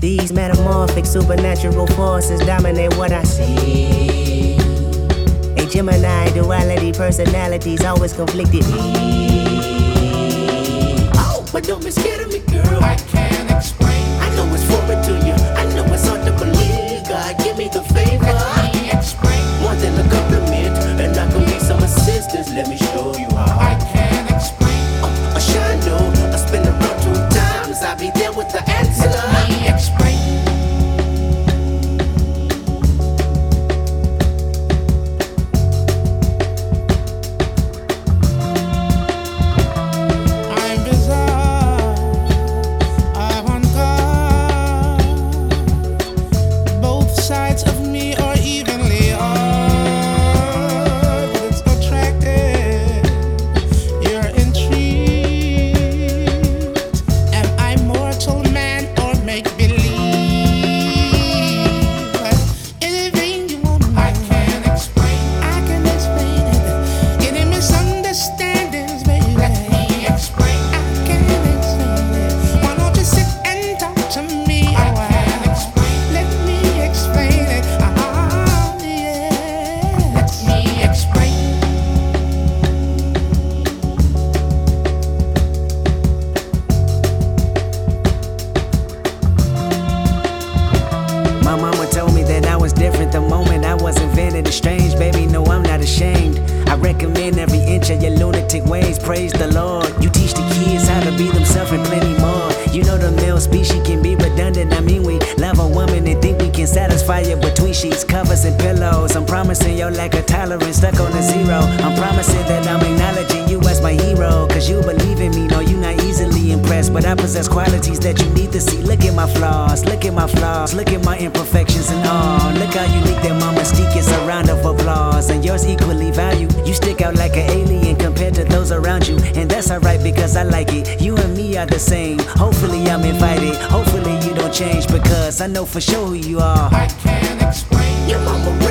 These metamorphic supernatural forces dominate what I see. A Gemini duality, personalities always conflicted. Oh, but don't be scared of me, girl. I can't explain. I know it's foreign to you. I know it's hard to believe. God, give me the favor. Let me explain. More than a compliment, and I can be some assistance. Let me show you how. I can't explain. A shine, I spin around 2 times. I'll be there with the answer. Let me explain. I'm bizarre. I've uncovered both sides of me are evenly odd, but it's attractive. You're intrigued. Am I mortal man or make believe? Anything you want, I can't explain. I can explain it. Any misunderstandings, baby? Let me explain. I can't explain it. Why don't you sit and talk to me? I can't explain. Let me explain it. Yeah. Let me explain. My mama told me that I was different the moment I was invented. It's strange, baby, no, I'm not ashamed. I recommend every inch of your lunatic ways. Praise the Lord. You teach the kids how to be themselves and plenty more. You know the male species can be redundant. I mean, we love a woman and think we can satisfy you between sheets, covers, and pillows. I'm promising your lack of tolerance stuck on a 0. I'm promising that I'm acknowledging you as my hero. Cause you believe in me, no, you not easily impressed. But I possess qualities that you need to see. Look at my flaws, look at my flaws, look at my imperfections and all. Look how unique that my mystique is. A round of applause, and yours equally valued. You stick out like an alien compared to those around you, and that's alright because I like it. You and me are the same. Hopefully I'm invited. Hopefully you don't change because I know for sure who you are. I can't explain. Your mama